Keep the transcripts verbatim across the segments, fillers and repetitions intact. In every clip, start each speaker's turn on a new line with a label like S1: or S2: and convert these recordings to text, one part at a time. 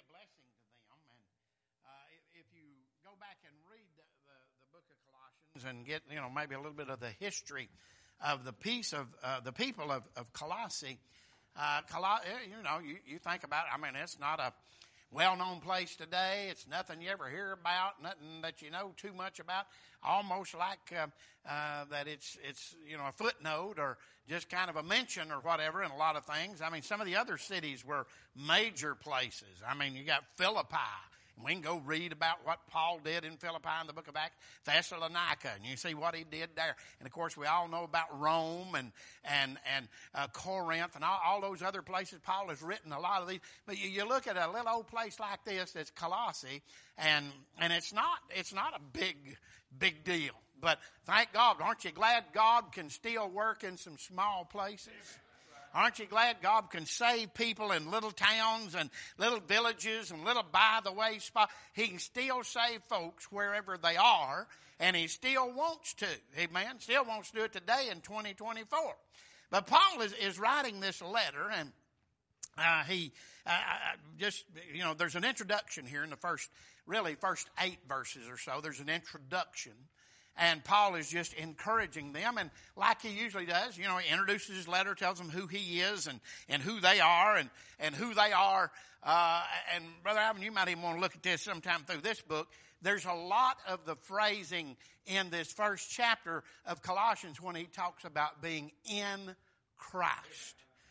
S1: a blessing to them. And uh, if, if you go back and read the, the, the book of Colossians and get, you know, maybe a little bit of the history of the piece of uh, the people of, of Colossae, uh, Col- you know, you, you think about it. I mean, it's not a well-known place today. It's nothing you ever hear about, nothing that you know too much about. Almost like uh, uh, that it's it's you know a footnote or just kind of a mention or whatever in a lot of things. I mean, some of the other cities were major places. I mean, you got Philippi. We can go read about what Paul did in Philippi in the book of Acts, Thessalonica, and you see what he did there. And, of course, we all know about Rome and and and uh, Corinth and all, all those other places. Paul has written a lot of these. But you, you look at a little old place like this that's Colossae, and and it's not it's not a big, big deal. But thank God, aren't you glad God can still work in some small places? Aren't you glad God can save people in little towns and little villages and little by-the-way spots? He can still save folks wherever they are, and he still wants to. Amen? Still wants to do it today in twenty twenty-four. But Paul is, is writing this letter, and uh, he uh, just, you know, there's an introduction here in the first, really first eight verses or so. There's an introduction. And Paul is just encouraging them, and like he usually does, you know, he introduces his letter, tells them who he is and, and who they are and, and who they are. Uh, and Brother Alvin, you might even want to look at this sometime through this book. There's a lot of the phrasing in this first chapter of Colossians when he talks about being in Christ.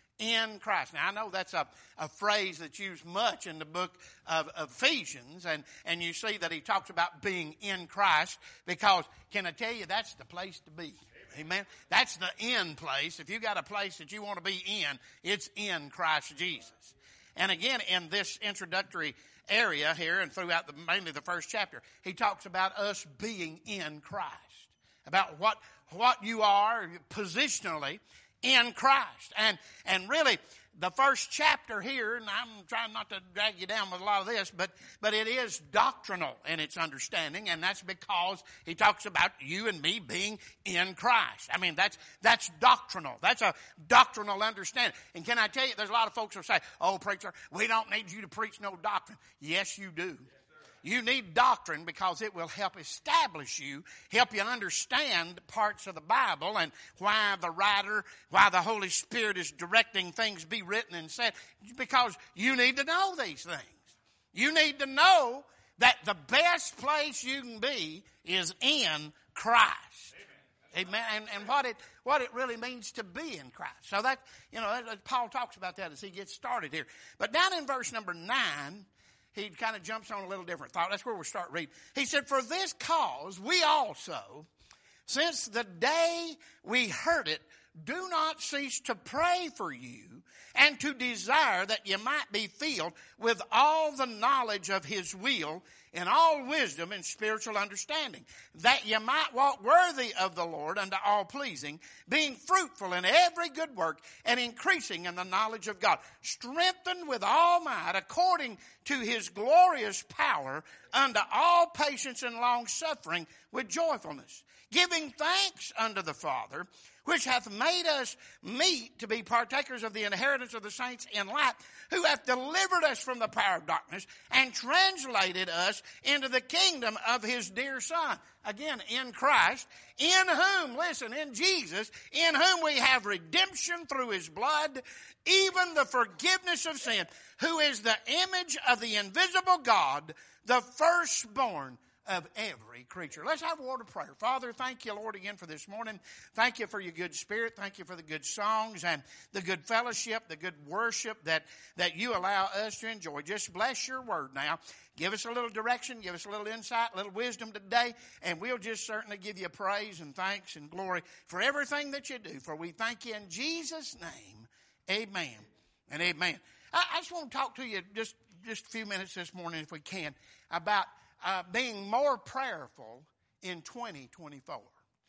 S1: In Christ. Now, I know that's a, a phrase that's used much in the book of, of Ephesians, and, and you see that he talks about being in Christ because, can I tell you, that's the place to be. Amen? That's the in place. If you got a place that you want to be in, it's in Christ Jesus. And again, in this introductory area here and throughout the, mainly the first chapter, he talks about us being in Christ, about what, what you are positionally in Christ. And and really, the first chapter here, and I'm trying not to drag you down with a lot of this, but, but it is doctrinal in its understanding, and that's because he talks about you and me being in Christ. I mean, that's that's doctrinal. That's a doctrinal understanding. And can I tell you, there's a lot of folks who say, oh, preacher, we don't need you to preach no doctrine. Yes, you do. You need doctrine because it will help establish you, help you understand parts of the Bible and why the writer, why the Holy Spirit is directing things be written and said. Because you need to know these things. You need to know that the best place you can be is in Christ. Amen. Amen. And, and what it what it really means to be in Christ. So that, you know, Paul talks about that as he gets started here. But down in verse number nine, he kind of jumps on a little different thought. That's where we'll start reading. He said, for this cause we also, since the day we heard it, do not cease to pray for you and to desire that you might be filled with all the knowledge of his will in all wisdom and spiritual understanding, that you might walk worthy of the Lord unto all pleasing, being fruitful in every good work and increasing in the knowledge of God, strengthened with all might according to his glorious power unto all patience and long suffering with joyfulness, giving thanks unto the Father, which hath made us meet to be partakers of the inheritance of the saints in light, who hath delivered us from the power of darkness and translated us into the kingdom of his dear Son. Again, in Christ, in whom, listen, in Jesus, in whom we have redemption through his blood, even the forgiveness of sin, who is the image of the invisible God, the firstborn of every creature. Let's have a word of prayer. Father, thank you, Lord, again for this morning. Thank you for your good spirit. Thank you for the good songs and the good fellowship, the good worship that, that you allow us to enjoy. Just bless your word now. Give us a little direction, give us a little insight, a little wisdom today, and we'll just certainly give you praise and thanks and glory for everything that you do. For we thank you in Jesus' name. Amen and amen. I, I just want to talk to you just, just a few minutes this morning, if we can, about Uh, being more prayerful in twenty twenty-four.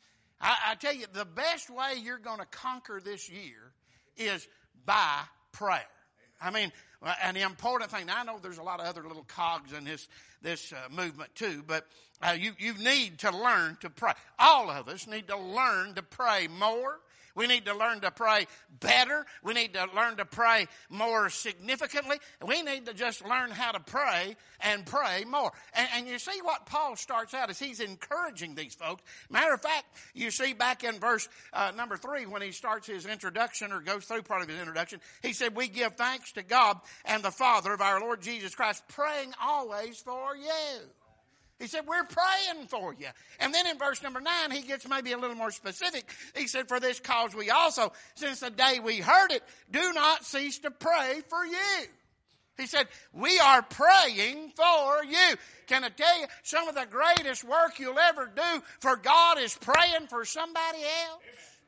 S1: I, I tell you, the best way you're going to conquer this year is by prayer. I mean, an important thing. Now, I know there's a lot of other little cogs in this this uh, movement too, but uh, you you need to learn to pray. All of us need to learn to pray more. We need to learn to pray better. We need to learn to pray more significantly. We need to just learn how to pray and pray more. And, and you see what Paul starts out as he's encouraging these folks. Matter of fact, you see back in verse uh, number three when he starts his introduction or goes through part of his introduction, he said, we give thanks to God and the Father of our Lord Jesus Christ, praying always for you. He said, we're praying for you. And then in verse number nine, he gets maybe a little more specific. He said, for this cause we also, since the day we heard it, do not cease to pray for you. He said, we are praying for you. Can I tell you, some of the greatest work you'll ever do for God is praying for somebody else?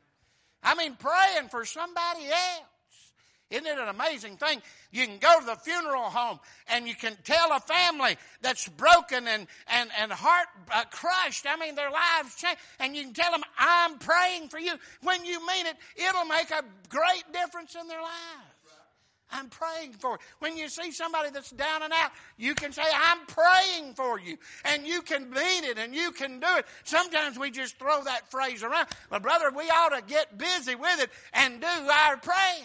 S1: I mean, praying for somebody else. Isn't it an amazing thing? You can go to the funeral home and you can tell a family that's broken and, and, and heart uh, crushed. I mean, their lives change. And you can tell them, I'm praying for you. When you mean it, it'll make a great difference in their lives. I'm praying for you. When you see somebody that's down and out, you can say, I'm praying for you. And you can mean it and you can do it. Sometimes we just throw that phrase around. But brother, we ought to get busy with it and do our praying.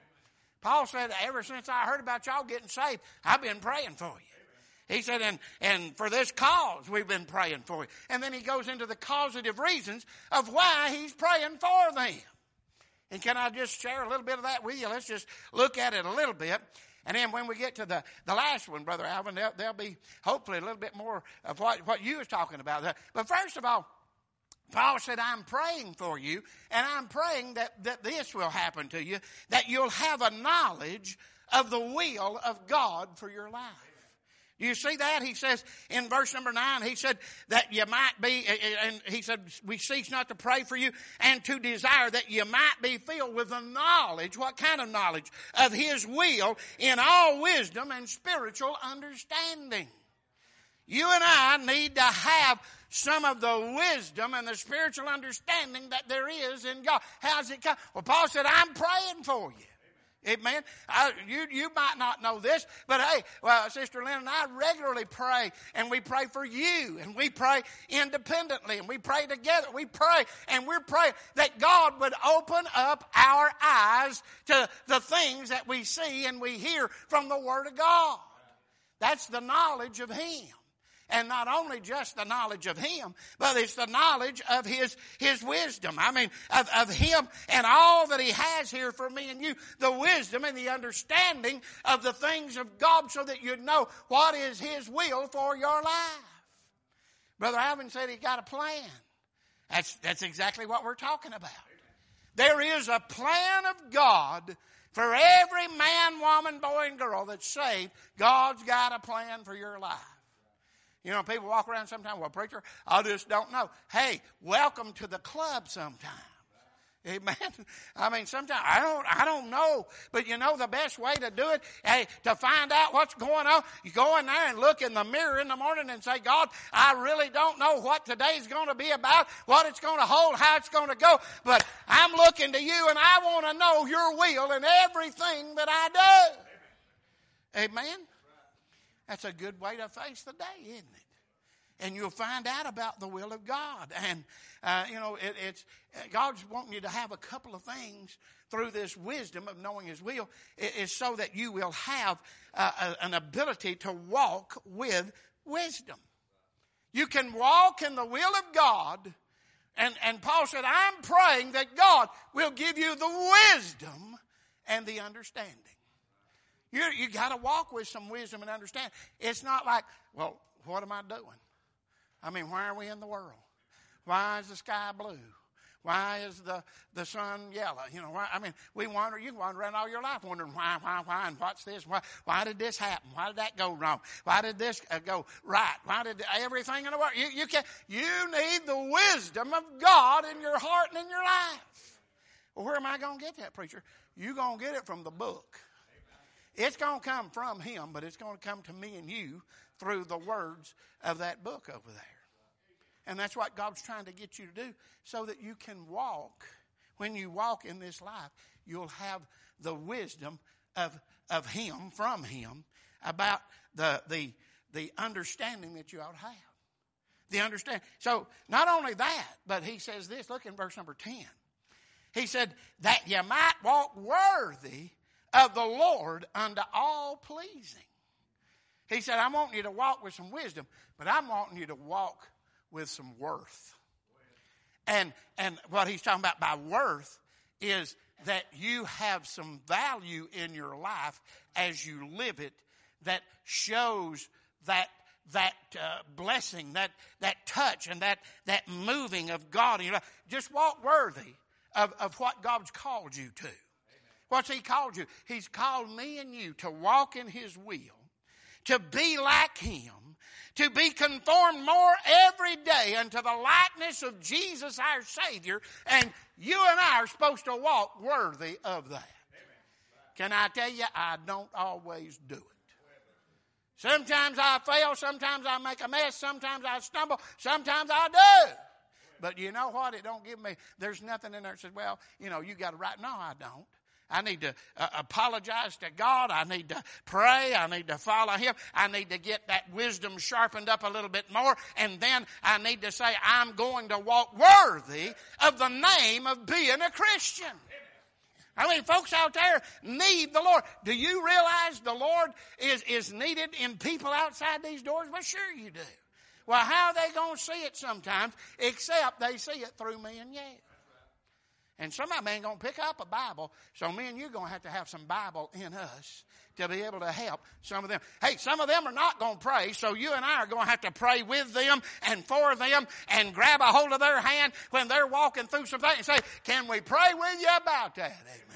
S1: Paul said, ever since I heard about y'all getting saved, I've been praying for you. He said, and, and for this cause, we've been praying for you. And then he goes into the causative reasons of why he's praying for them. And can I just share a little bit of that with you? Let's just look at it a little bit. And then when we get to the, the last one, Brother Alvin, there'll, there'll be hopefully a little bit more of what, what you was talking about. But first of all, Paul said, I'm praying for you, and I'm praying that, that this will happen to you, that you'll have a knowledge of the will of God for your life. Do you see that? He says in verse number nine, he said that you might be, and he said, we cease not to pray for you and to desire that you might be filled with the knowledge. What kind of knowledge? Of His will in all wisdom and spiritual understanding. You and I need to have some of the wisdom and the spiritual understanding that there is in God. How's it come? Well, Paul said, I'm praying for you. Amen. I, you, you might not know this, but hey, well, Sister Lynn and I regularly pray, and we pray for you, and we pray independently, and we pray together. We pray, and we're praying that God would open up our eyes to the things that we see and we hear from the Word of God. That's the knowledge of Him. And not only just the knowledge of Him, but it's the knowledge of His, His wisdom. I mean, of, of Him and all that He has here for me and you. The wisdom and the understanding of the things of God so that you know what is His will for your life. Brother Alvin said he got a plan. That's, that's exactly what we're talking about. There is a plan of God for every man, woman, boy, and girl that's saved. God's got a plan for your life. You know, people walk around sometimes, well, preacher, I just don't know. Hey, welcome to the club sometimes. Amen. I mean, sometimes I don't, I don't know, but you know the best way to do it, hey, to find out what's going on, you go in there and look in the mirror in the morning and say, God, I really don't know what today's going to be about, what it's going to hold, how it's going to go, but I'm looking to you and I want to know your will in everything that I do. Amen. Amen? That's a good way to face the day, isn't it? And you'll find out about the will of God. And, uh, you know, it, it's God's wanting you to have a couple of things through this wisdom of knowing His will, is so that you will have uh, a, an ability to walk with wisdom. You can walk in the will of God. And, and Paul said, I'm praying that God will give you the wisdom and the understanding. You you got to walk with some wisdom and understanding. It's not like, well, what am I doing? I mean, why are we in the world? Why is the sky blue? Why is the, the sun yellow? You know, why, I mean, we wander, you can wander around all your life wondering why, why, why, and what's this? Why, why did this happen? Why did that go wrong? Why did this uh, go right? Why did everything in the world? You, you, can, you need the wisdom of God in your heart and in your life. Well, where am I going to get that, preacher? You're going to get it from the book. It's going to come from Him, but it's going to come to me and you through the words of that book over there. And that's what God's trying to get you to do, so that you can walk. When you walk in this life, you'll have the wisdom of, of Him, from Him, about the, the, the understanding that you ought to have. The understanding. So not only that, but he says this, look in verse number ten. He said, that you might walk worthy of the Lord unto all pleasing. He said, I'm wanting you to walk with some wisdom, but I'm wanting you to walk with some worth. And, and what he's talking about by worth is that you have some value in your life as you live it that shows that that uh, blessing, that that touch, and that that moving of God in your life. Just walk worthy of, of what God's called you to. Amen. What's He called you? He's called me and you to walk in His will, to be like Him, to be conformed more every day unto the likeness of Jesus our Savior, and you and I are supposed to walk worthy of that. Amen. Can I tell you, I don't always do it. Sometimes I fail, sometimes I make a mess, sometimes I stumble, sometimes I do. But you know what? It don't give me, there's nothing in there that says, well, you know, you got it right. No, I don't. I need to uh, apologize to God. I need to pray. I need to follow Him. I need to get that wisdom sharpened up a little bit more. And then I need to say, I'm going to walk worthy of the name of being a Christian. I mean, folks out there need the Lord. Do you realize the Lord is, is needed in people outside these doors? Well, sure you do. Well, how are they going to see it sometimes except they see it through me and you? And some of them ain't going to pick up a Bible, so me and you are going to have to have some Bible in us to be able to help some of them. Hey, some of them are not going to pray, so you and I are going to have to pray with them and for them and grab a hold of their hand when they're walking through some things and say, can we pray with you about that?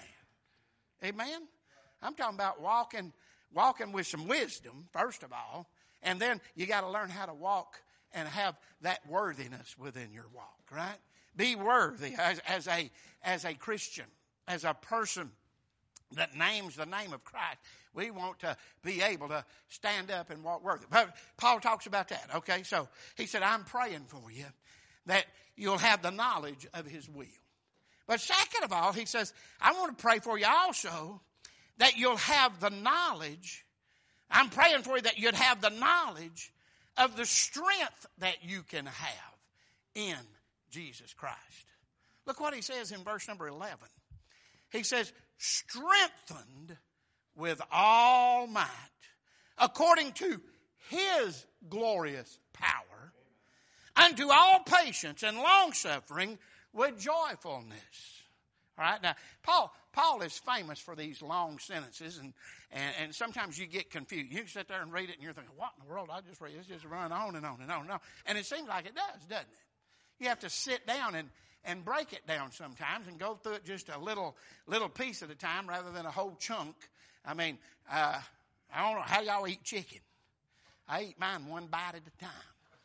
S1: Amen. Amen? I'm talking about walking, walking with some wisdom, first of all, and then you got to learn how to walk and have that worthiness within your walk, right? Be worthy as, as a as a Christian, as a person that names the name of Christ. We want to be able to stand up and walk worthy. But Paul talks about that, okay? So he said, I'm praying for you that you'll have the knowledge of His will. But second of all, he says, I want to pray for you also that you'll have the knowledge. I'm praying for you that you'd have the knowledge of the strength that you can have in Jesus Christ. Look what he says in verse number eleven. He says, strengthened with all might, according to His glorious power, unto all patience and longsuffering with joyfulness. All right, now, Paul, Paul is famous for these long sentences, and, and, and sometimes you get confused. You can sit there and read it, and you're thinking, what in the world? I just read it. It's just run on and on and on and on. And it seems like it does, doesn't it? You have to sit down and, and break it down sometimes and go through it just a little little piece at a time rather than a whole chunk. I mean, uh, I don't know how y'all eat chicken. I eat mine one bite at a time.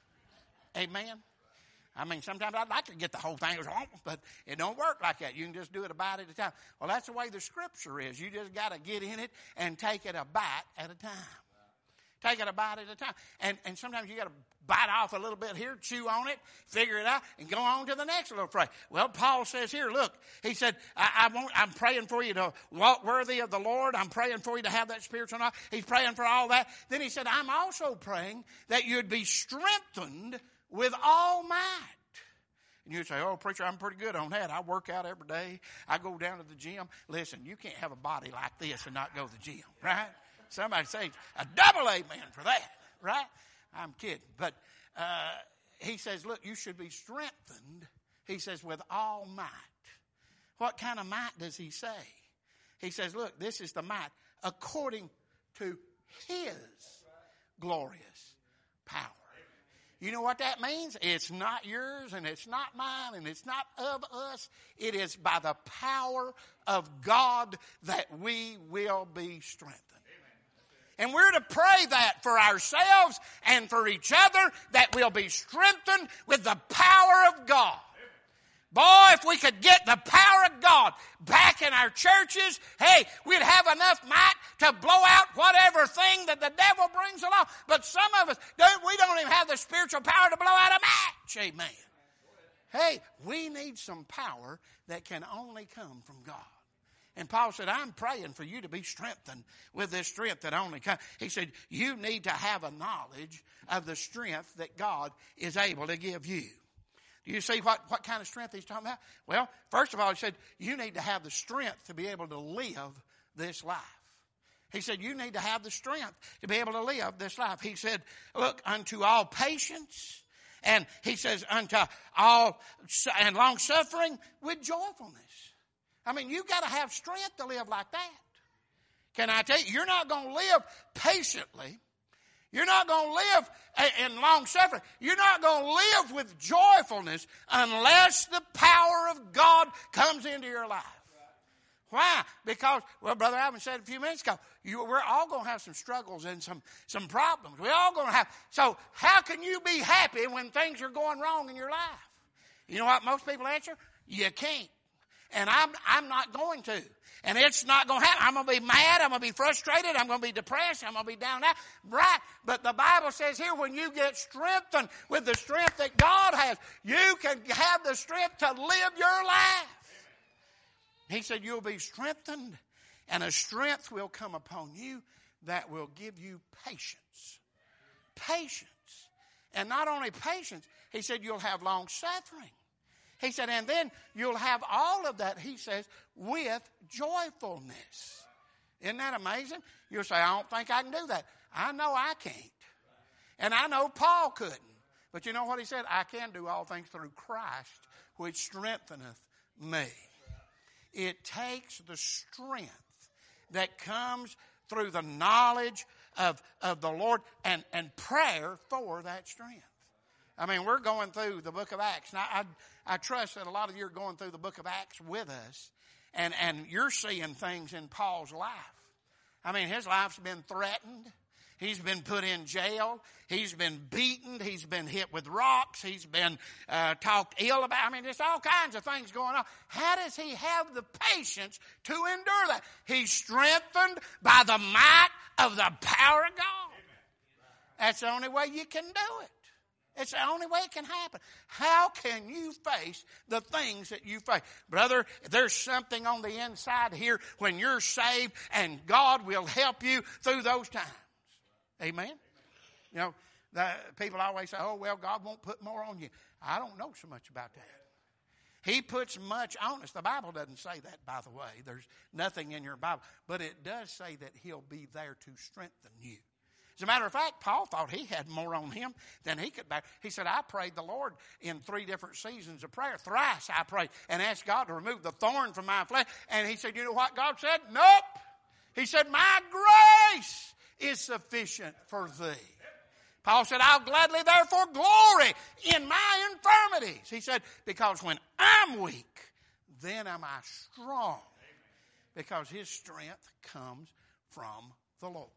S1: Amen? I mean, sometimes I'd like to get the whole thing, but it don't work like that. You can just do it a bite at a time. Well, that's the way the Scripture is. You just got to get in it and take it a bite at a time. Take it a bite at a time. And, and sometimes you got to bite off a little bit here, chew on it, figure it out, and go on to the next little phrase. Well, Paul says here, look, he said, I, I want, I'm praying for you to walk worthy of the Lord. I'm praying for you to have that spiritual knowledge. He's praying for all that. Then he said, I'm also praying that you'd be strengthened with all might. And you'd say, oh, preacher, I'm pretty good on that. I work out every day. I go down to the gym. Listen, you can't have a body like this and not go to the gym, right? Somebody say a double amen for that, right? I'm kidding. But uh, he says, look, you should be strengthened, he says, with all might. What kind of might does he say? He says, look, this is the might according to His glorious power. You know what that means? It's not yours and it's not mine and it's not of us. It is by the power of God that we will be strengthened. And we're to pray that for ourselves and for each other, that we'll be strengthened with the power of God. Boy, if we could get the power of God back in our churches, hey, we'd have enough might to blow out whatever thing that the devil brings along. But some of us, don't, we don't even have the spiritual power to blow out a match. Amen. Hey, we need some power that can only come from God. And Paul said, I'm praying for you to be strengthened with this strength that only comes. He said, you need to have a knowledge of the strength that God is able to give you. Do you see what, what kind of strength he's talking about? Well, first of all, he said, you need to have the strength to be able to live this life. He said, you need to have the strength to be able to live this life. He said, look, unto all patience. And he says, unto all, and long suffering with joyfulness. I mean, you've got to have strength to live like that. Can I tell you, you're not going to live patiently. You're not going to live in long suffering. You're not going to live with joyfulness unless the power of God comes into your life. Why? Because, well, Brother Alvin said a few minutes ago, you, we're all going to have some struggles and some, some problems. We're all going to have. So how can you be happy when things are going wrong in your life? You know what most people answer? You can't. And I'm, I'm not going to. And it's not going to happen. I'm going to be mad. I'm going to be frustrated. I'm going to be depressed. I'm going to be down and out. Right. But the Bible says here, when you get strengthened with the strength that God has, you can have the strength to live your life. He said, you'll be strengthened, and a strength will come upon you that will give you patience. Patience. And not only patience, he said, you'll have long suffering. He said, and then you'll have all of that, he says, with joyfulness. Isn't that amazing? You'll say, I don't think I can do that. I know I can't. And I know Paul couldn't. But you know what he said? I can do all things through Christ, which strengtheneth me. It takes the strength that comes through the knowledge of, of the Lord and, and prayer for that strength. I mean, we're going through the book of Acts. Now, I, I trust that a lot of you are going through the book of Acts with us, and, and you're seeing things in Paul's life. I mean, his life's been threatened. He's been put in jail. He's been beaten. He's been hit with rocks. He's been uh, talked ill about. I mean, there's all kinds of things going on. How does he have the patience to endure that? He's strengthened by the might of the power of God. That's the only way you can do it. It's the only way it can happen. How can you face the things that you face? Brother, there's something on the inside here when you're saved, and God will help you through those times. Amen? You know, the people always say, oh, well, God won't put more on you. I don't know so much about that. He puts much on us. The Bible doesn't say that, by the way. There's nothing in your Bible. But it does say that he'll be there to strengthen you. As a matter of fact, Paul thought he had more on him than he could bear. He said, I prayed the Lord in three different seasons of prayer. Thrice I prayed and asked God to remove the thorn from my flesh. And he said, you know what God said? Nope. He said, my grace is sufficient for thee. Paul said, I'll gladly therefore glory in my infirmities. He said, because when I'm weak, then am I strong. Because his strength comes from the Lord.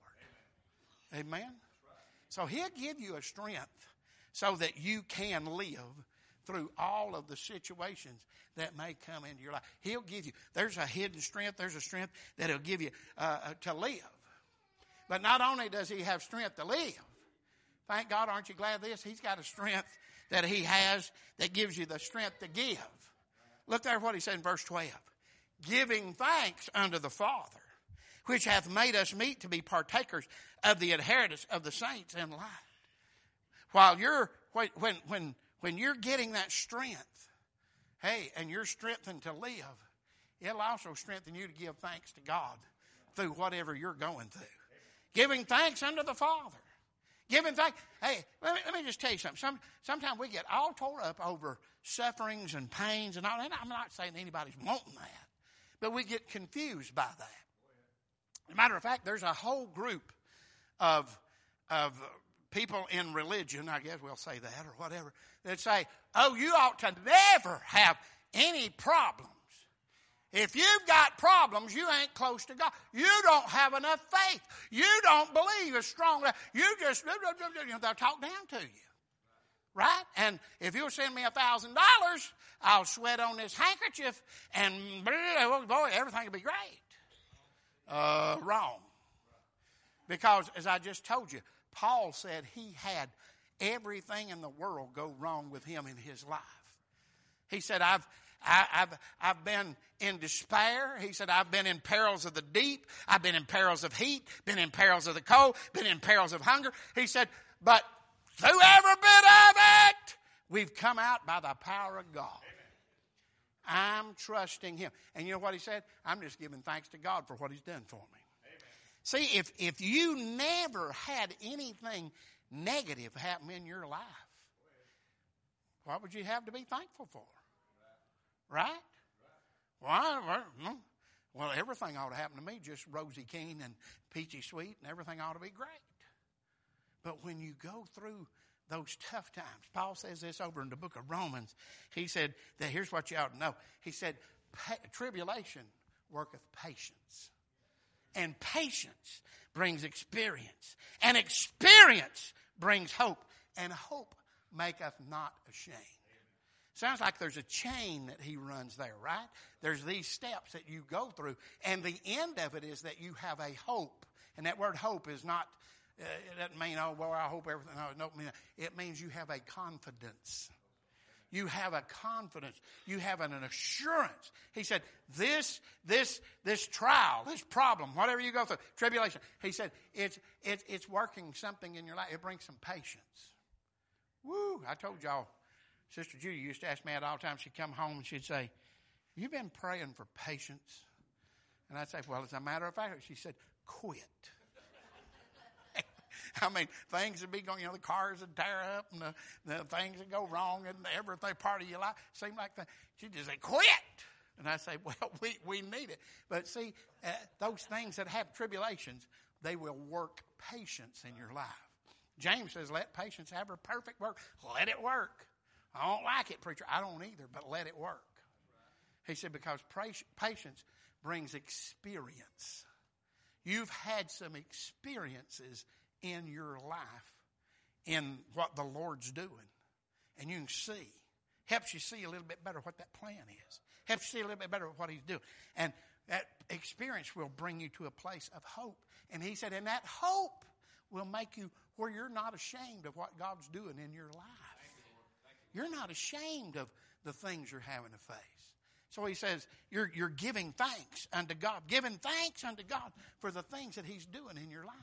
S1: Amen? So he'll give you a strength so that you can live through all of the situations that may come into your life. He'll give you, there's a hidden strength, there's a strength that he'll give you uh, to live. But not only does he have strength to live, thank God, aren't you glad of this? He's got a strength that he has that gives you the strength to give. Look there what he said in verse twelve. Giving thanks unto the Father, which hath made us meet to be partakers of the inheritance of the saints in light. While you're, when, when, when you're getting that strength, hey, and you're strengthened to live, it'll also strengthen you to give thanks to God through whatever you're going through. Giving thanks unto the Father. Giving thanks. Hey, let me, let me just tell you something. Some, sometimes we get all tore up over sufferings and pains and all. And I'm not saying anybody's wanting that, but we get confused by that. As a matter of fact, there's a whole group of, of people in religion, I guess we'll say that or whatever, that say, oh, you ought to never have any problems. If you've got problems, you ain't close to God. You don't have enough faith. You don't believe as strong. You just, you know, they'll talk down to you. Right? And if you'll send me a thousand dollars, I'll sweat on this handkerchief and, boy, everything will be great. Uh, wrong. Because, as I just told you, Paul said he had everything in the world go wrong with him in his life. He said, I've, I, I've, I've been in despair. He said, I've been in perils of the deep. I've been in perils of heat, been in perils of the cold, been in perils of hunger. He said, but through every bit of it, We've come out by the power of God. I'm trusting Him. And you know what He said? I'm just giving thanks to God for what He's done for me. Amen. See, if, if you never had anything negative happen in your life, what would you have to be thankful for? Right? Well, I, well, everything ought to happen to me, just rosy keen and peachy sweet, and everything ought to be great. But when you go through those tough times, Paul says this over in the book of Romans. He said that here's what you ought to know. He said, tribulation worketh patience. And patience brings experience. And experience brings hope. And hope maketh not ashamed. Sounds like there's a chain that he runs there, right? There's these steps that you go through. And the end of it is that you have a hope. And that word hope is not, uh, it doesn't mean, oh, well, I hope everything. No, it don't mean that. It means you have a confidence. You have a confidence. You have an, an assurance. He said, this, this, this trial, this problem, whatever you go through, tribulation. He said, it's, it's, it's working something in your life. It brings some patience. Woo, I told y'all, Sister Judy used to ask me that all the time. She'd come home and she'd say, "You been praying for patience?" And I'd say, "Well, as a matter of fact," she said, "Quit." I mean, things would be going, you know, the cars would tear up and the, the things would go wrong and everything part of your life seemed like that. She'd just say, "Quit." And I say, well, we, we need it. But see, uh, those things that have tribulations, they will work patience in your life. James says, let patience have her perfect work. Let it work. I don't like it, preacher. I don't either, but let it work. He said, because patience brings experience. You've had some experiences in your life in what the Lord's doing. And you can see. Helps you see a little bit better what that plan is. Helps you see a little bit better what He's doing. And that experience will bring you to a place of hope. And He said, and that hope will make you where you're not ashamed of what God's doing in your life. You're not ashamed of the things you're having to face. So He says, you're, you're giving thanks unto God. Giving thanks unto God for the things that He's doing in your life.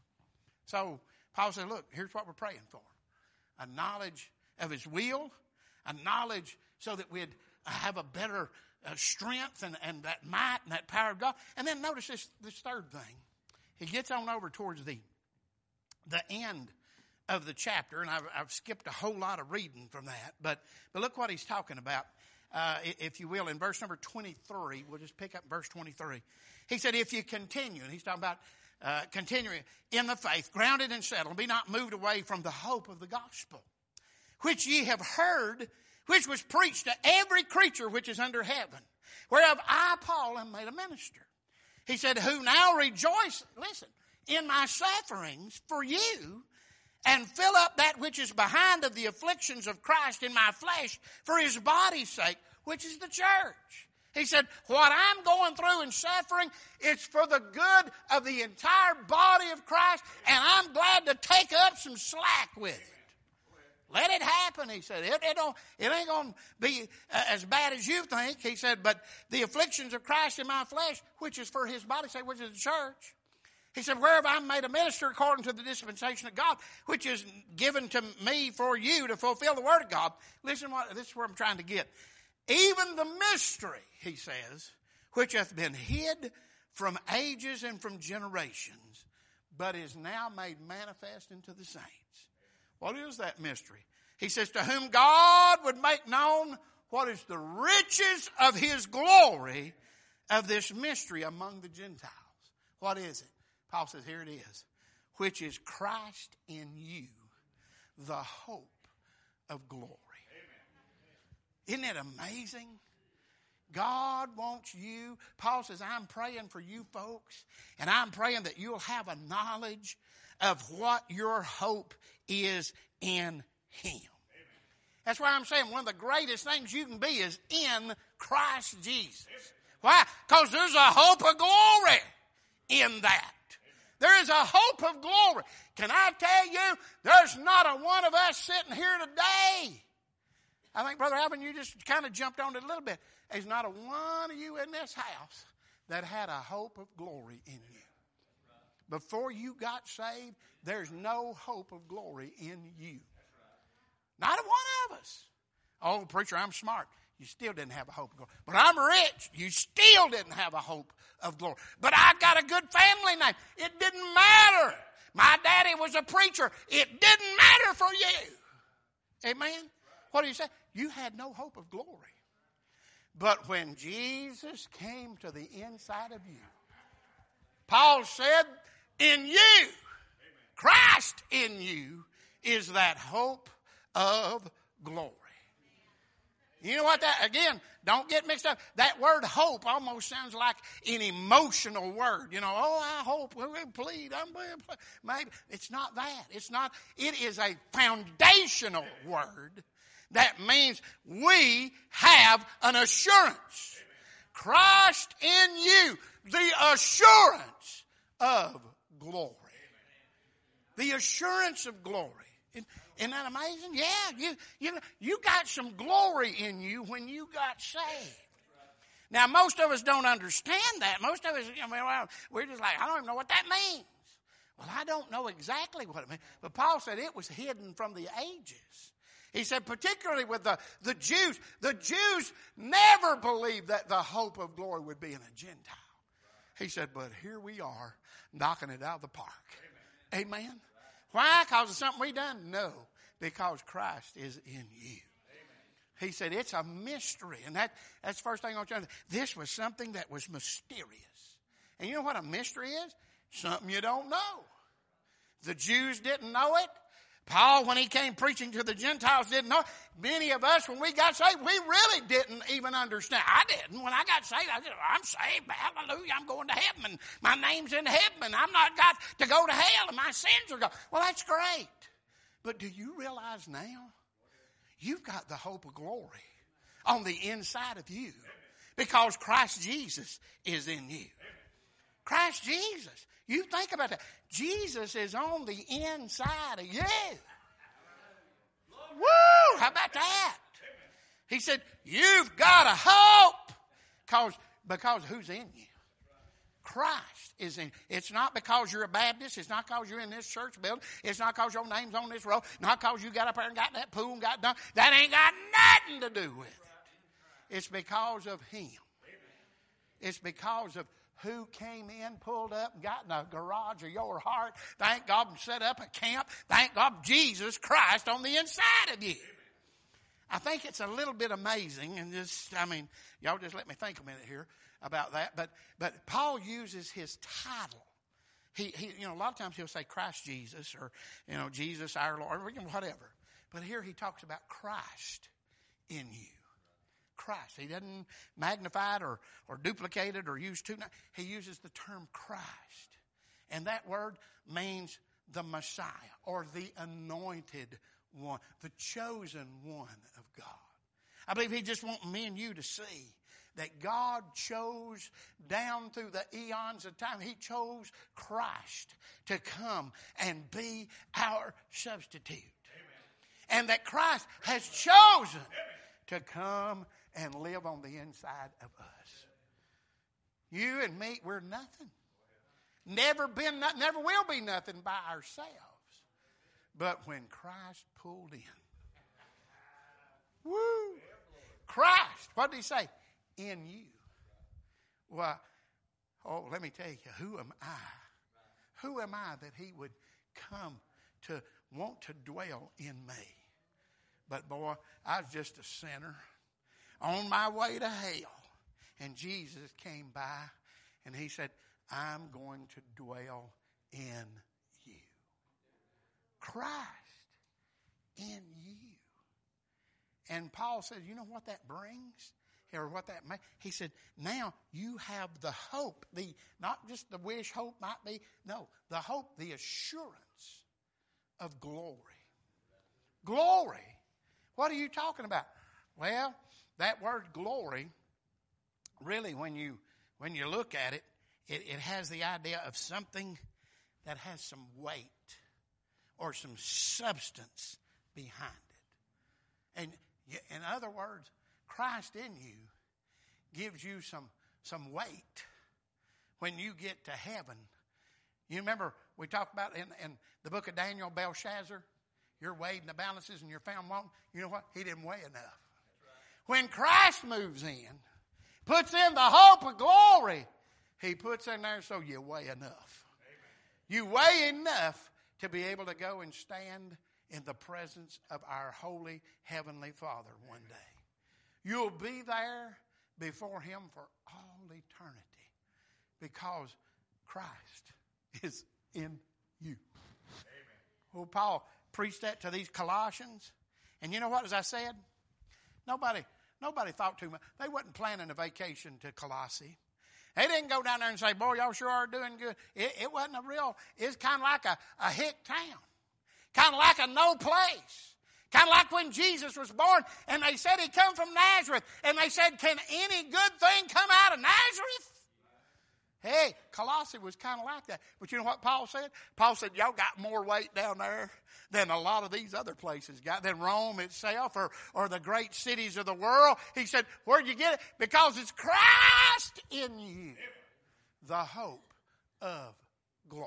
S1: So Paul said, look, here's what we're praying for. A knowledge of His will. A knowledge so that we'd have a better uh, strength and, and that might and that power of God. And then notice this, this third thing. He gets on over towards the, the end of the chapter, and I've, I've skipped a whole lot of reading from that, but but look what he's talking about, uh, if you will, in verse number twenty-three. We'll just pick up verse twenty-three. He said, if you continue, and he's talking about uh, continuing in the faith, grounded and settled, be not moved away from the hope of the gospel, which ye have heard, which was preached to every creature which is under heaven, whereof I, Paul, am made a minister. He said, who now rejoice, listen, in my sufferings for you, and fill up that which is behind of the afflictions of Christ in my flesh for His body's sake, which is the church. He said, what I'm going through and suffering, it's for the good of the entire body of Christ, and I'm glad to take up some slack with it. Let it happen, he said. It, it, don't, it ain't going to be uh, as bad as you think, he said, but the afflictions of Christ in my flesh, which is for His body's sake, which is the church. He said, whereof I'm made a minister according to the dispensation of God, which is given to me for you to fulfill the word of God. Listen, what this is where I'm trying to get. Even the mystery, he says, which hath been hid from ages and from generations, but is now made manifest unto the saints. What is that mystery? He says, to whom God would make known what is the riches of His glory of this mystery among the Gentiles. What is it? Paul says, here it is, which is Christ in you, the hope of glory. Amen. Isn't it amazing? God wants you. Paul says, I'm praying for you folks, and I'm praying that you'll have a knowledge of what your hope is in Him. Amen. That's why I'm saying one of the greatest things you can be is in Christ Jesus. Why? Because there's a hope of glory in that. There is a hope of glory. Can I tell you, there's not a one of us sitting here today. I think, Brother Alvin, you just kind of jumped on it a little bit. There's not a one of you in this house that had a hope of glory in you. Before you got saved, there's no hope of glory in you. Not a one of us. Oh, preacher, I'm smart. You still didn't have a hope of glory. But I'm rich. You still didn't have a hope of glory. But I got a good family name. It didn't matter. My daddy was a preacher. It didn't matter for you. Amen? What do you say? You had no hope of glory. But when Jesus came to the inside of you, Paul said, in you, Christ in you, is that hope of glory. You know what that, again, don't get mixed up. That word hope almost sounds like an emotional word. You know, oh, I hope, we'll plead, I'm maybe. It's not that. It's not, it is a foundational word that means we have an assurance. Christ in you, the assurance of glory. The assurance of glory. Isn't that amazing? Yeah, you, you, you got some glory in you when you got saved. Now, most of us don't understand that. Most of us, I mean, well, we're just like, I don't even know what that means. Well, I don't know exactly what it means. But Paul said it was hidden from the ages. He said, particularly with the, the Jews, the Jews never believed that the hope of glory would be in a Gentile. He said, but here we are knocking it out of the park. Amen. Amen. Why? Because of something we done? No, because Christ is in you. Amen. He said it's a mystery. And that, that's the first thing I want you to understand. This was something that was mysterious. And you know what a mystery is? Something you don't know. The Jews didn't know it. Paul, when he came preaching to the Gentiles, didn't know. Many of us, when we got saved, we really didn't even understand. I didn't. When I got saved, I said, I'm saved. Hallelujah. I'm going to heaven. And my name's in heaven. And I'm not got to go to hell. And my sins are gone. Well, that's great. But do you realize now? You've got the hope of glory on the inside of you. Because Christ Jesus is in you. Christ Jesus. You think about that. Jesus is on the inside of you. Woo! How about that? He said, you've got a hope. Because, because who's in you? Christ is in you. It's not because you're a Baptist. It's not because you're in this church building. It's not because your name's on this roll. Not because you got up there and got that pool and got done. That ain't got nothing to do with it. It's because of Him. It's because of who came in, pulled up, and got in the garage of your heart. Thank God and set up a camp. Thank God Jesus Christ on the inside of you. I think it's a little bit amazing, and just, I mean, y'all just let me think a minute here about that. But but Paul uses his title. He, he you know, a lot of times he'll say Christ Jesus or, you know, Jesus our Lord, or whatever. But here he talks about Christ in you. Christ. He doesn't magnify it or, or duplicate it or use two. He uses the term Christ. And that word means the Messiah or the anointed one, the chosen one of God. I believe He just wants me and you to see that God chose down through the eons of time. He chose Christ to come and be our substitute. Amen. And that Christ has chosen to come and live on the inside of us. You and me, we're nothing. Never been nothing, never will be nothing by ourselves. But when Christ pulled in, woo, Christ, what did He say? In you. Well, oh, let me tell you, who am I? Who am I that He would come to want to dwell in me? But boy, I was just a sinner on my way to hell. And Jesus came by and He said, I'm going to dwell in you. Christ in you. And Paul said, you know what that brings? Or what that makes? He said, now you have the hope, the not just the wish hope might be, no, the hope, the assurance of glory. Glory. What are you talking about? Well, that word glory, really when you when you look at it, it, it has the idea of something that has some weight or some substance behind it. And in other words, Christ in you gives you some, some weight when you get to heaven. You remember we talked about in, in the book of Daniel, Belshazzar. You you're weighed in the balances and you're found wanting, you know what? He didn't weigh enough. When Christ moves in, puts in the hope of glory, He puts in there so you weigh enough. You weigh enough to be able to go and stand in the presence of our holy Heavenly Father one day. You'll be there before Him for all eternity because Christ is in you. Amen. Well, Paul preached that to these Colossians. And you know what, as I said, nobody, nobody thought too much. They wasn't planning a vacation to Colossae. They didn't go down there and say, boy, y'all sure are doing good. It, it wasn't a real, it's kind of like a, a hick town. Kind of like a no place. Kind of like when Jesus was born and they said he come from Nazareth. And they said, can any good thing come out of Nazareth? Hey, Colossae was kind of like that. But you know what Paul said? Paul said, y'all got more weight down there than a lot of these other places got, than Rome itself or, or the great cities of the world. He said, where'd you get it? Because it's Christ in you, the hope of glory.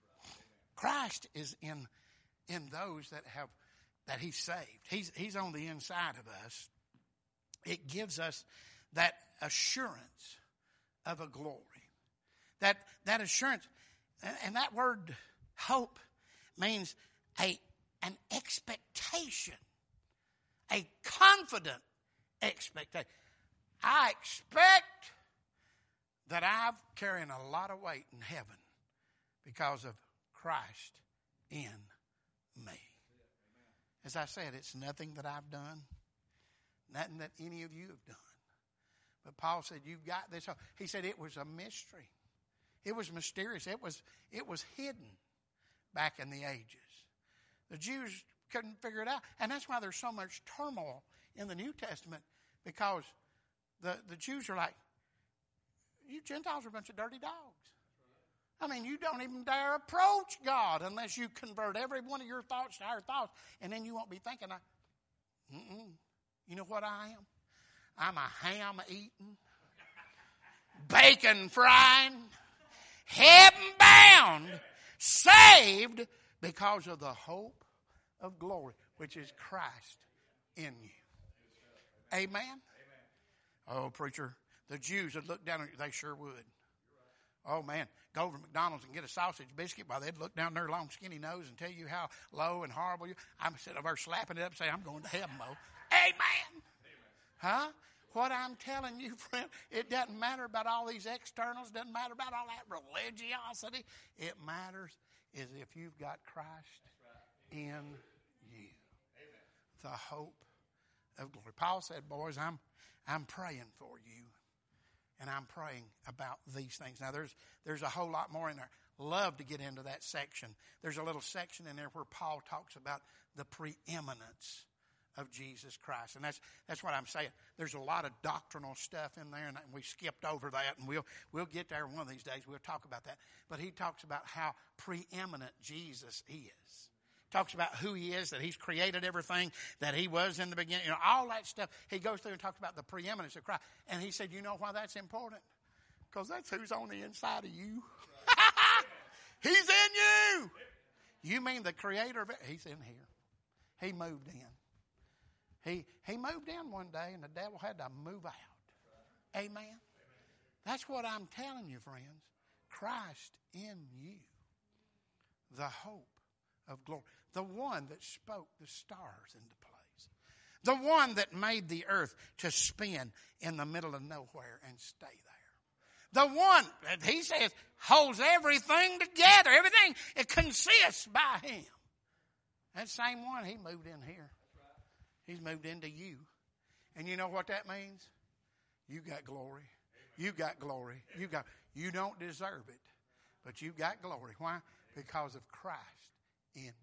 S1: Christ is in, in those that have, that He saved. He's, he's on the inside of us. It gives us that assurance of a glory. That that assurance, and that word hope means a an expectation, a confident expectation. I expect that I'm carrying a lot of weight in heaven because of Christ in me. As I said, it's nothing that I've done, nothing that any of you have done. But Paul said, you've got this. He said it was a mystery. It was mysterious. It was, it was hidden back in the ages. The Jews couldn't figure it out. And that's why there's so much turmoil in the New Testament, because the, the Jews are like, you Gentiles are a bunch of dirty dogs. I mean, you don't even dare approach God unless you convert every one of your thoughts to our thoughts. And then you won't be thinking, Mm-mm. you know what I am? I'm a ham eating, bacon frying, heaven bound, saved because of the hope of glory, which is Christ in you. Amen? Amen. Oh, preacher, the Jews would look down at you. They sure would. Oh, man, go over to McDonald's and get a sausage biscuit while they'd look down their long, skinny nose and tell you how low and horrible you are. I'm sitting over slapping it up saying, I'm going to heaven, Mo. Amen. Huh? What I'm telling you, friend, it doesn't matter about all these externals. It doesn't matter about all that religiosity. It matters is if you've got Christ in you. The hope of glory. Paul said, boys, I'm, I'm praying for you. And I'm praying about these things. Now, there's there's a whole lot more in there. Love to get into that section. There's a little section in there where Paul talks about the preeminence of Jesus Christ. And that's that's what I'm saying. There's a lot of doctrinal stuff in there, and we skipped over that, and we'll we'll get there one of these days. We'll talk about that. But he talks about how preeminent Jesus is. Talks about who he is, that he's created everything, that he was in the beginning, you know, all that stuff. He goes through and talks about the preeminence of Christ. And he said, you know why that's important? Because that's who's on the inside of you. He's in you. You mean the creator of it? He's in here. He moved in. He, he moved in one day and the devil had to move out. Amen. That's what I'm telling you, friends. Christ in you. The hope of glory. The one that spoke the stars into place. The one that made the earth to spin in the middle of nowhere and stay there. The one that he says holds everything together. Everything, it consists by him. That same one, he moved in here. He's moved into you. And you know what that means? You got glory. You got glory. You got, you don't deserve it. But you got glory. Why? Because of Christ in you.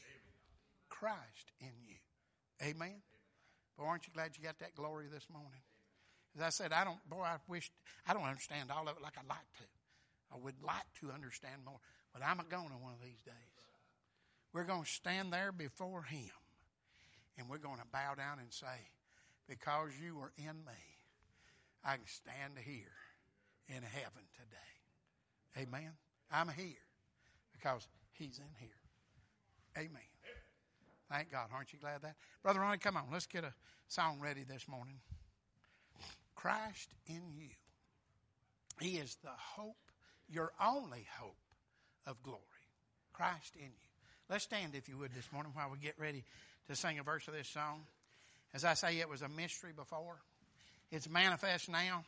S1: Christ in you. Amen? Boy, aren't you glad you got that glory this morning? As I said, I don't, boy, I wish, I don't understand all of it like I'd like to. I would like to understand more. But I'm going to one of these days. We're going to stand there before him. And we're going to bow down and say, because you are in me, I can stand here in heaven today. Amen? I'm here because he's in here. Amen. Thank God. Aren't you glad that? Brother Ronnie, come on. Let's get a song ready this morning. Christ in you. He is the hope, your only hope of glory. Christ in you. Let's stand, if you would, this morning while we get ready to sing a verse of this song. As I say, it was a mystery before. It's manifest now.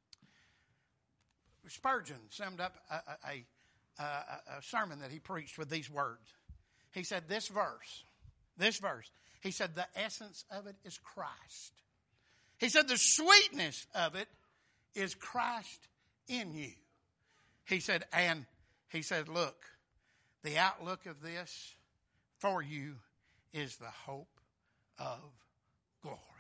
S1: Spurgeon summed up a, a, a, a sermon that he preached with these words. He said, this verse, this verse, he said, the essence of it is Christ. He said, the sweetness of it is Christ in you. He said, and he said, look, the outlook of this for you is the hope of glory.